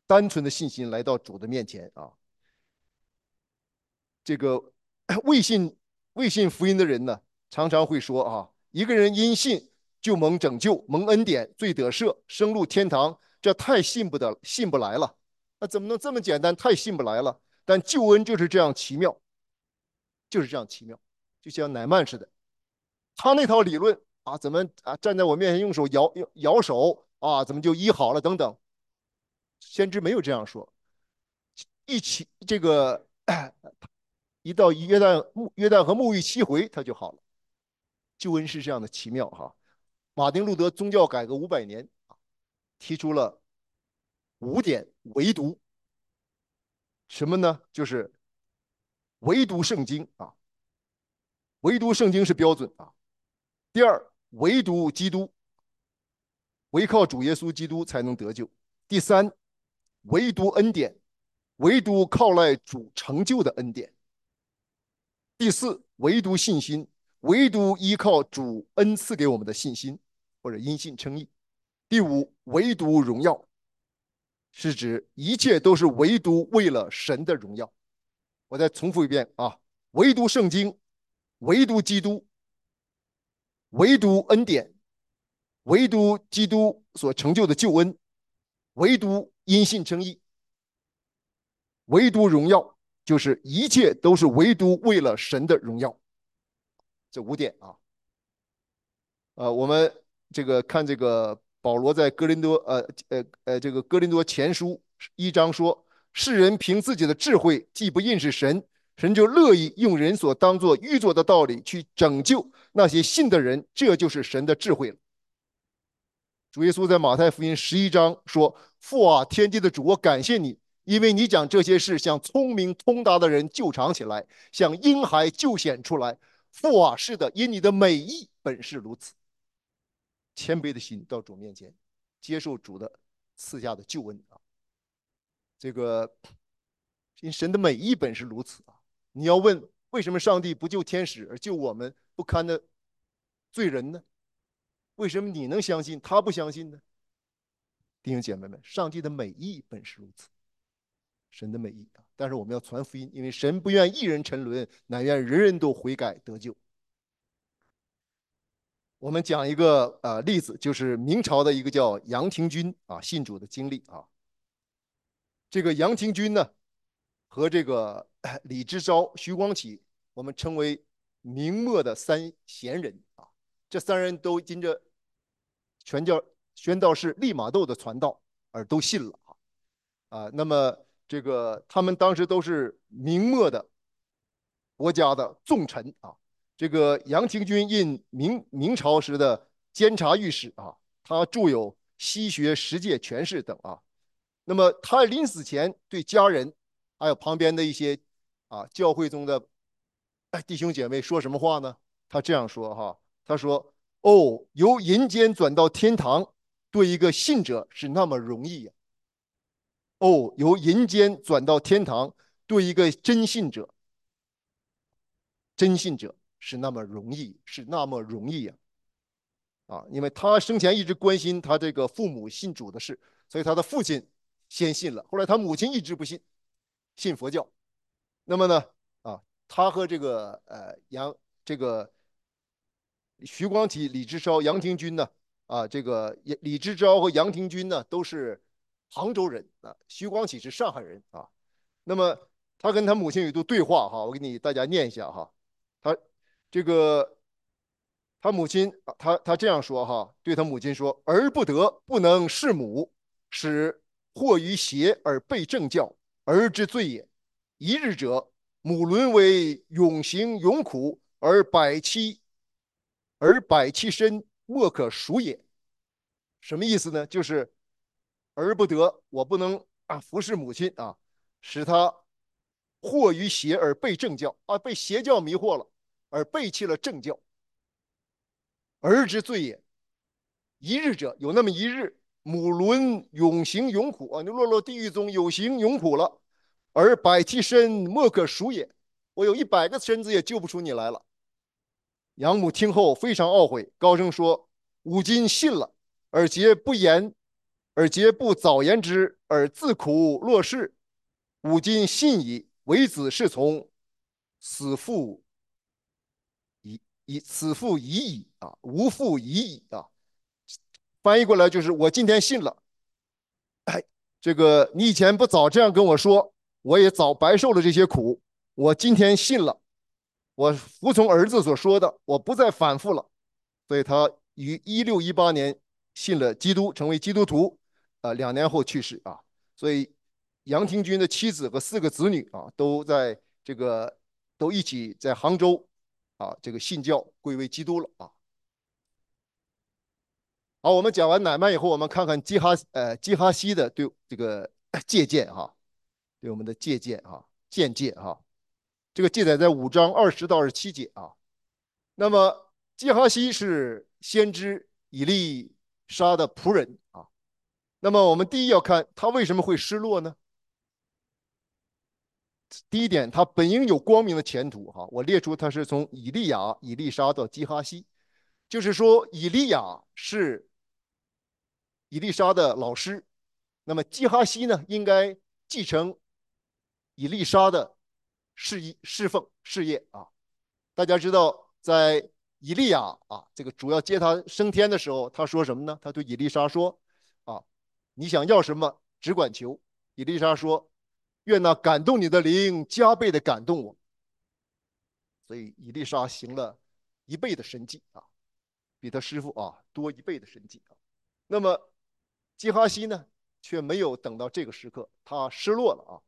单纯的信心来到主的面前啊。这个未信未信福音的人呢，常常会说啊，一个人因信就蒙拯救、蒙恩典、罪得赦、升入天堂，这太信不得、信不来了。那怎么能这么简单？太信不来了。但救恩就是这样奇妙，就是这样奇妙，就像乃曼似的，他那套理论啊，怎么啊站在我面前用手摇摇手啊，怎么就医好了等等，先知没有这样说。一起这个一到约旦约旦河沐浴七回，他就好了。救恩是这样的奇妙哈。马丁路德宗教改革五百年，提出了五点唯独，什么呢？就是唯独圣经啊，唯独圣经是标准啊。第二，唯独基督，唯靠主耶稣基督才能得救。第三，唯独恩典，唯独靠赖主成就的恩典。第四，唯独信心，唯独依靠主恩赐给我们的信心，或者因信称义。第五，唯独荣耀，是指一切都是唯独为了神的荣耀。我再重复一遍啊，唯独圣经，唯独基督，唯独恩典，唯独基督所成就的救恩，唯独因信称义，唯独荣耀，就是一切都是唯独为了神的荣耀。这五点啊，呃，我们这个看这个保罗在哥林多呃呃呃这个哥林多前书一章说，世人凭自己的智慧既不认识神，神就乐意用人所当作愚拙的道理去拯救那些信的人，这就是神的智慧了。主耶稣在马太福音十一章说：“父啊，天地的主，我感谢你，因为你将这些事向聪明通达的人救藏起来，向婴孩救显出来。父啊，是的，因你的美意本是如此。”谦卑的心到主面前，接受主的赐下的救恩啊。这个因神的美意本是如此啊。你要问为什么上帝不救天使而救我们不堪的罪人呢？为什么你能相信，他不相信呢？弟兄姐妹们，上帝的美意本是如此，神的美意啊。但是我们要传福音，因为神不愿一人沉沦，乃愿人人都悔改得救。我们讲一个呃例子，就是明朝的一个叫杨廷钧啊信主的经历啊。这个杨廷钧呢，和这个李之钊、徐光启，我们称为明末的三贤人啊。这三人都因着全教宣道士利玛窦的传道而都信了啊。啊，那么这个他们当时都是明末的国家的重臣啊。这个杨廷钧因明明朝时的监察御史啊，他著有《西学十诫全释》等啊。那么他临死前对家人还有旁边的一些啊教会中的弟兄姐妹说什么话呢？他这样说哈，他说：“哦，由人间转到天堂，对一个信者是那么容易呀、啊！哦，由人间转到天堂，对一个真信者，真信者是那么容易，是那么容易呀、啊！啊，因为他生前一直关心他这个父母信主的事，所以他的父亲先信了，后来他母亲一直不信，信佛教。那么呢，啊，他和这个呃杨这个徐光启、李之钊、杨廷钧呢，啊，这个李之钊和杨廷钧呢都是杭州人啊，徐光启是上海人啊。那么他跟他母亲有一段对话哈，我给你大家念一下哈。他这个他母亲他他这样说哈，对他母亲说：儿不得，不能弑母，使惑于邪而被正教，儿之罪也。一日者，母沦为永行永苦，而百妻而百其身，莫可赎也。什么意思呢？就是儿不得，我不能啊服侍母亲啊，使他惑于邪而被正教啊，被邪教迷惑了，而背弃了正教。儿之罪也。一日者，有那么一日，母沦永行永苦啊，你落落地狱中有行永苦了，而百其身，莫可赎也。我有一百个身子也救不出你来了。养母听后非常懊悔，高声说：“吾今信了，而且不言而皆不早言之，而自苦若是。吾今信矣，为子是从，死父已已此父已矣啊，无父已矣啊。翻译过来就是我今天信了，哎，这个你以前不早这样跟我说，我也早白受了这些苦。我今天信了，我服从儿子所说的，我不再反复了。所以他于一六一八年信了基督，成为基督徒，啊、呃，两年后去世啊。所以杨廷钧的妻子和四个子女啊，都在这个都一起在杭州啊，这个信教归为基督了啊。好，我们讲完乃曼以后，我们看看基哈呃基哈西的对这个借鉴哈，对我们的借鉴哈见解哈。这个记载在五章二十到二十七节啊。那么基哈西是先知以利沙的仆人啊。那么我们第一要看他为什么会失落呢？第一点，他本应有光明的前途哈。我列出他是从以利亚、以利沙到基哈西，就是说以利亚是以利沙的老师，那么基哈西呢，应该继承以利沙的事业、侍奉事业啊。大家知道，在以利亚啊，这个主要接他升天的时候，他说什么呢？他对以利沙说：“啊，你想要什么，只管求。”以利沙说：“愿那感动你的灵加倍的感动我。”所以以利沙行了一倍的神迹啊，比他师傅啊多一倍的神迹啊。那么基哈西呢，却没有等到这个时刻，他失落了啊。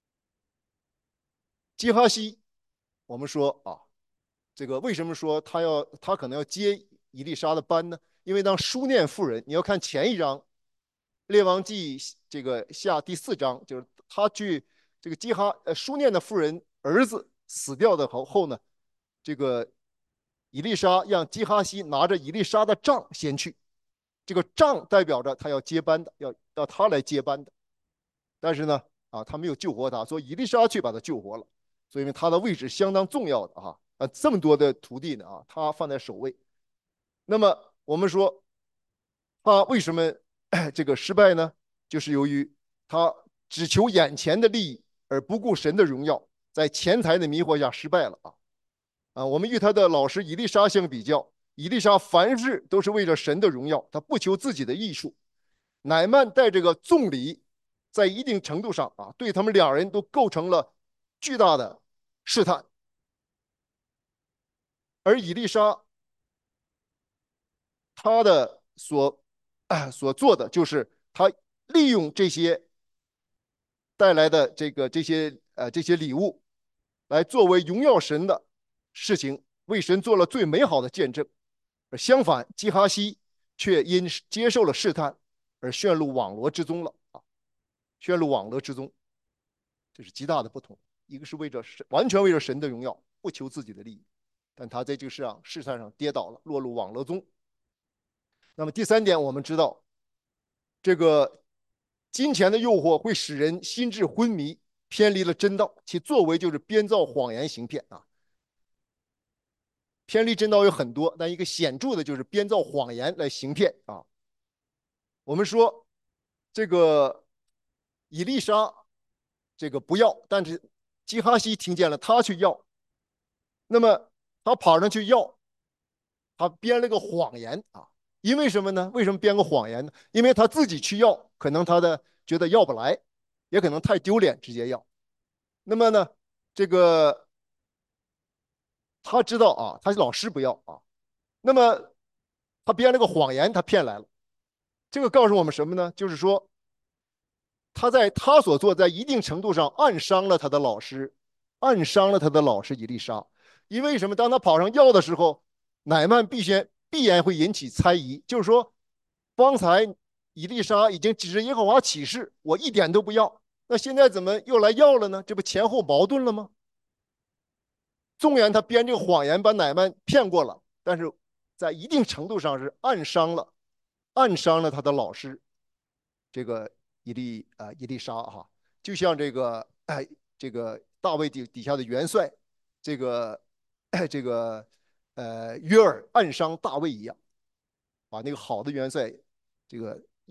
基哈西，我们说啊，这个为什么说他要他可能要接以利沙的班呢？因为当书念妇人，你要看前一章列王记这个下第四章，就是他去这个基哈呃书念的妇人儿子死掉的后后呢，这个以利沙让基哈西拿着以利沙的杖先去，这个杖代表着他要接班的，要要他来接班的。但是呢，啊，他没有救活他，所以以利沙去把他救活了。所以他的位置相当重要的啊，啊，这么多的徒弟呢啊，他放在首位。那么我们说他为什么这个失败呢？就是由于他只求眼前的利益，而不顾神的荣耀，在钱财的迷惑下失败了啊。啊，我们与他的老师以利沙相比较，以利沙凡事都是为了神的荣耀，他不求自己的益处。乃曼带这个重礼，在一定程度上啊，对他们两人都构成了巨大的试探。而以利沙他的所、啊、所做的，就是他利用这些带来的这个这些呃这些礼物，来作为荣耀神的事情，为神做了最美好的见证。而相反，基哈西却因接受了试探而陷入网罗之中了啊，陷入网罗之中，这是极大的不同。一个是为着神，完全为了神的荣耀，不求自己的利益，但他在这个世上试探上跌倒了，落入网罗中。那么第三点，我们知道，这个金钱的诱惑会使人心智昏迷，偏离了真道，其作为就是编造谎言行骗啊。偏离真道有很多，但一个显著的就是编造谎言来行骗啊。我们说这个以利沙这个不要，但是基哈西听见了，他去要，那么他跑上去要，他编了个谎言啊。因为什么呢？为什么编个谎言呢？因为他自己去要，可能他的觉得要不来，也可能太丢脸，直接要。那么呢，这个他知道啊，他老师不要啊，那么他编了个谎言，他骗来了。这个告诉我们什么呢？就是说，他在他所做，在一定程度上暗伤了他的老师，暗伤了他的老师以利沙。因为什么？当他跑上药的时候，乃曼必先必然会引起猜疑，就是说，方才以利沙已经指着耶和华起誓，我一点都不要，那现在怎么又来要了呢？这不前后矛盾了吗？纵然他编这个谎言把乃曼骗过了，但是在一定程度上是暗伤了，暗伤了他的老师，这个以利啊、呃、以利沙哈，就像这个哎这个大卫底底下的元帅，这个这个呃约尔暗伤大卫一样，把那个好的元帅这个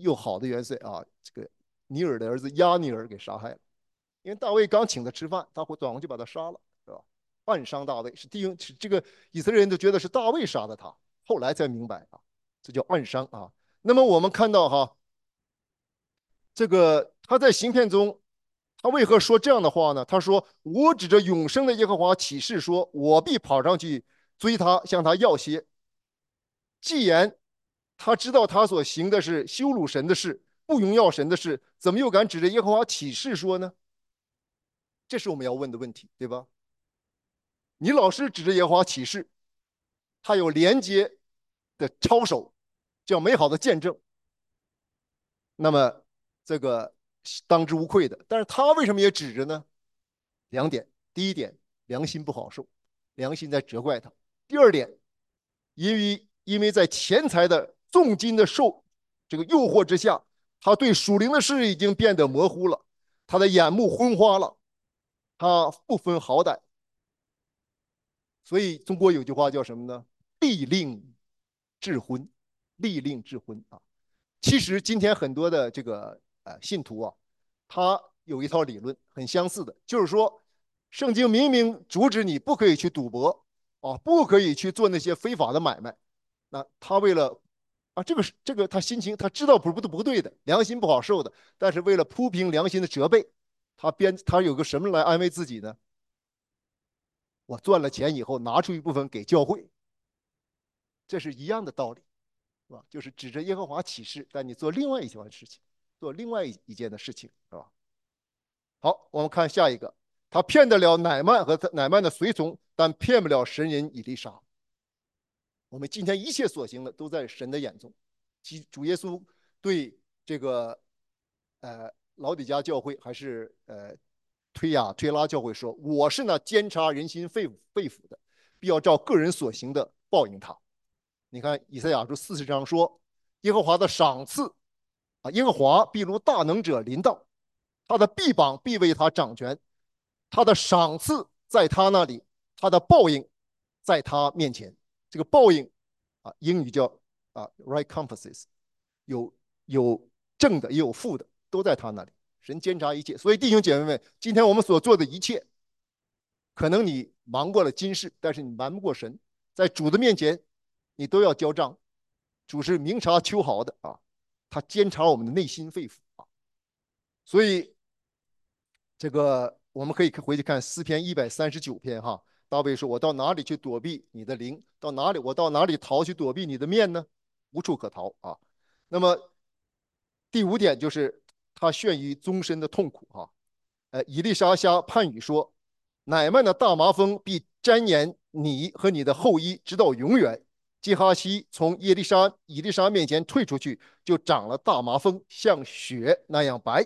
又好的元帅啊，这个尼尔的儿子亚尼尔给杀害了。因为大卫刚请他吃饭，他会转过去把他杀了，是吧？暗伤大卫，是弟兄，是这个以色列人都觉得是大卫杀的他，后来才明白啊，这叫暗伤啊。那么我们看到哈，这个他在行骗中，他为何说这样的话呢？他说：“我指着永生的耶和华起誓说，我必跑上去追他，向他要些。既然他知道他所行的是羞辱神的事，不荣耀神的事，怎么又敢指着耶和华起誓说呢？这是我们要问的问题，对吧？你老是指着耶和华起誓，他有连接的操守，这样美好的见证，那么这个当之无愧的。但是他为什么也指着呢？两点：第一点，良心不好受，良心在责怪他；第二点，因为因为在钱财的重金的受这个诱惑之下，他对属灵的事已经变得模糊了，他的眼目昏花了，他不分好歹。所以中国有句话叫什么呢？利令智昏，利令智昏啊。其实今天很多的这个呃信徒啊，他有一套理论很相似的，就是说，圣经明明阻止你不可以去赌博啊，不可以去做那些非法的买卖，那他为了啊这个这个他心情他知道不不不对的，良心不好受的，但是为了铺平良心的责备，他编他有个什么来安慰自己呢？我赚了钱以后拿出一部分给教会，这是一样的道理，是吧？就是指着耶和华起誓，但你做另外一件事情，做另外一件的事情，是吧？好，我们看下一个，他骗得了乃曼和乃曼的随从，但骗不了神人以利沙。我们今天一切所行的都在神的眼中。其主耶稣对这个呃老底嘉教会还是呃推雅推拉教会说：“我是那监察人心肺肺腑的，必要照个人所行的报应他。”你看以赛亚书四十章说：“耶和华的赏赐啊，耶和华必如大能者临到，他的臂膀必为他掌权，他的赏赐在他那里，他的报应在他面前。”这个报应啊，英语叫啊 recompenses，有有正的也有负的，都在他那里。神监察一切，所以弟兄姐妹们，今天我们所做的一切，可能你忙过了今世，但是你瞒不过神，在主的面前，你都要交账。主是明察秋毫的啊，他监察我们的内心肺腑啊。所以这个我们可以回去看诗篇一百三十九篇哈。大卫说：“我到哪里去躲避你的灵？到哪里我到哪里逃去躲避你的面呢？无处可逃啊。”那么第五点就是他陷于终身的痛苦哈。呃，以利沙下判语说：乃曼的大麻风必沾染你和你的后裔，直到永远。基哈西从耶利沙以利沙面前退出去，就长了大麻风，像雪那样白。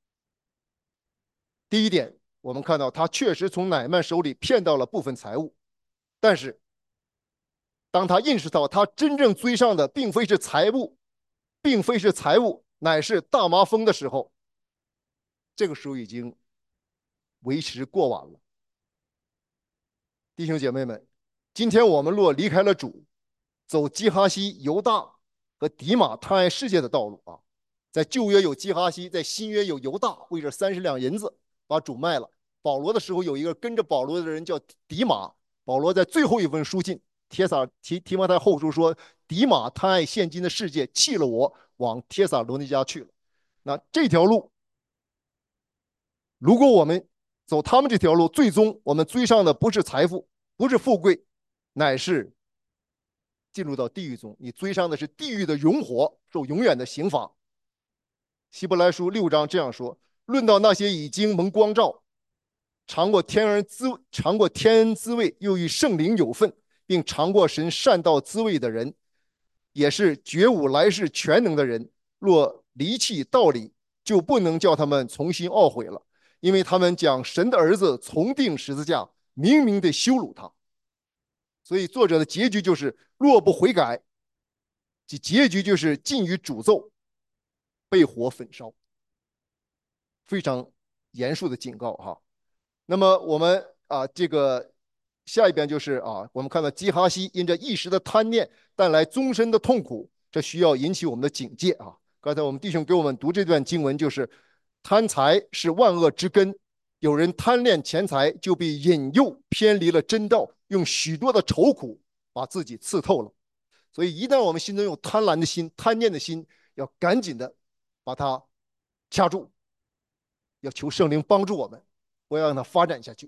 第一点，我们看到他确实从乃曼手里骗到了部分财物，但是当他认识到他真正追上的并非是财物，并非是财物，乃是大麻风的时候，这个时候已经为时过晚了。弟兄姐妹们，今天我们若离开了主，走基哈西、犹大和迪马贪爱世界的道路啊，在旧约有基哈西，在新约有犹大，为这三十两银子把主卖了。保罗的时候有一个跟着保罗的人叫迪马，保罗在最后一封书信帖撒提提摩太后书说，迪马贪爱现今的世界，弃了我，往帖撒罗尼迦去了。那这条路，如果我们走他们这条路，最终我们追上的不是财富，不是富贵，乃是进入到地狱中。你追上的是地狱的永火，受永远的刑罚。希伯来书六章这样说：论到那些已经蒙光照，尝过天恩滋尝过天恩滋味，又与圣灵有份，并尝过神善道滋味的人，也是觉悟来世全能的人，若离弃道理，就不能叫他们重新懊悔了，因为他们将神的儿子重钉十字架，明明的羞辱他。所以作者的结局就是，若不悔改，其结局就是尽于诅咒，被火焚烧。非常严肃的警告哈。那么我们啊，这个下一边就是啊，我们看到基哈西因着一时的贪念带来终身的痛苦，这需要引起我们的警戒啊。 刚才我们弟兄给我们读这段经文，就是贪财是万恶之根，有人贪恋钱财，就被引诱偏离了真道，用许多的愁苦把自己刺透了。所以一旦我们心中有贪婪的心、贪念的心，要赶紧的把它掐住，要求圣灵帮助我们，不要让它发展下去。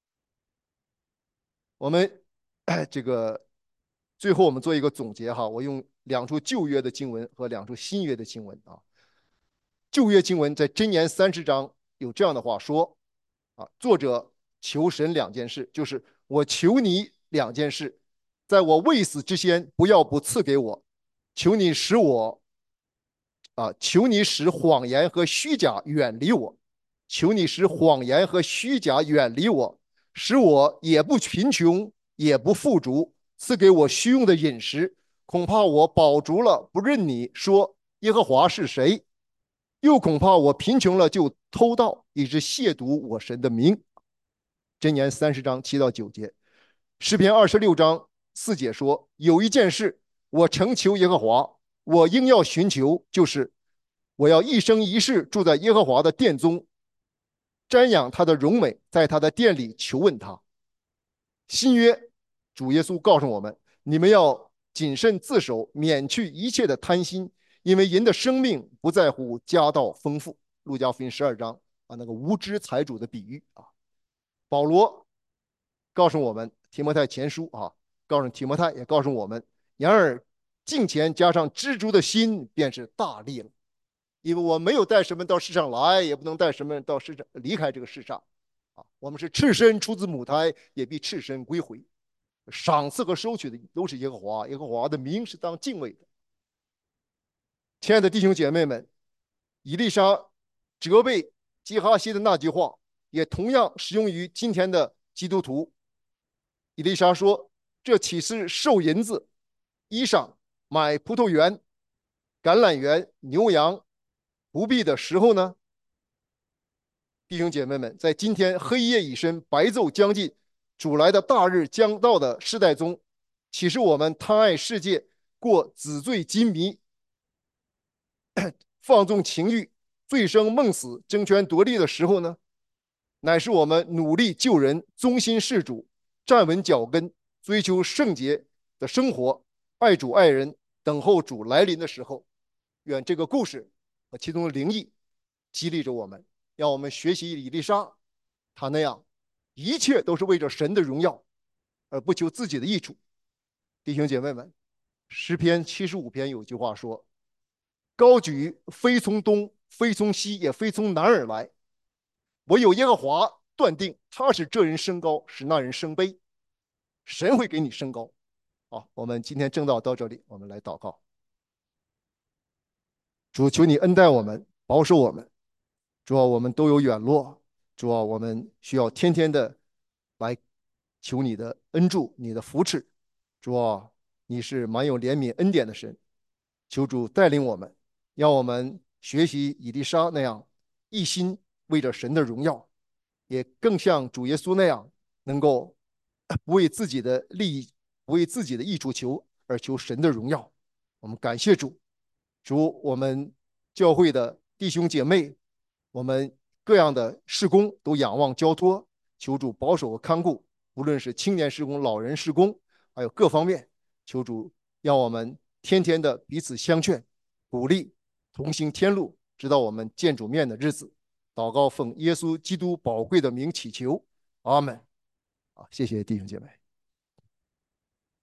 我们这个最后我们做一个总结哈，我用两处旧约的经文和两处新约的经文啊。旧约经文在箴言三十章有这样的话说啊，作者求神两件事，就是我求你两件事，在我未死之前不要不赐给我，求你使我啊，求你使谎言和虚假远离我，求你使谎言和虚假远离我，使我也不贫穷也不富足，赐给我虚用的饮食，恐怕我饱足了不认你说耶和华是谁，又恐怕我贫穷了就偷盗，以致亵渎我神的名。箴言三十章七到九节。诗篇二十六章四节说，有一件事我诚求耶和华，我应要寻求，就是我要一生一世住在耶和华的殿中，瞻仰他的荣美，在他的殿里求问他。新约主耶稣告诉我们，你们要谨慎自守，免去一切的贪心，因为人的生命不在乎家道丰富。路加福音十二章啊，那个无知财主的比喻啊。保罗告诉我们，提摩太前书啊，告诉提摩太，也告诉我们，然而敬虔加上知足的心，便是大利了。因为我没有带什么到世上来，也不能带什么到世上离开这个世上啊。我们是赤身出自母胎，也必赤身归回。赏赐和收取的都是耶和华，耶和华的名是当敬畏的。亲爱的弟兄姐妹们，以利沙责备基哈西的那句话，也同样适用于今天的基督徒。以利沙说：“这岂是受银子、衣裳、买葡萄园、橄榄园、牛羊不必的时候呢？”弟兄姐妹们，在今天黑夜已深、白昼将近、主来的大日将到的世代中，岂是我们贪爱世界、过纸醉金迷、放纵情欲、醉生梦死、争权夺利的时候呢？乃是我们努力救人、忠心事主、站稳脚跟、追求圣洁的生活、爱主爱人、等候主来临的时候。愿这个故事和其中的灵意激励着我们，让我们学习以利沙他那样，一切都是为着神的荣耀，而不求自己的益处。弟兄姐妹们，诗篇七十五篇有句话说：“高举非从东，非从西，也非从南而来，唯有耶和华断定，他使这人升高，使那人升卑。”神会给你升高。好，我们今天正道到这里，我们来祷告。主，求你恩待我们，保守我们。主啊，我们都有远落。主啊，我们需要天天的来求你的恩助，你的扶持。主啊，你是满有怜悯恩典的神。求主带领我们，让我们学习以利沙那样一心为着神的荣耀，也更像主耶稣那样，能够不为自己的利益、不为自己的益处求，而求神的荣耀。我们感谢主。主，我们教会的弟兄姐妹，我们各样的事工都仰望交托，求主保守和看顾，无论是青年事工、老人事工，还有各方面，求主让我们天天的彼此相劝、鼓励，同行天路，直到我们见主面的日子。祷告奉耶稣基督宝贵的名祈求，阿门。啊，谢谢弟兄姐妹。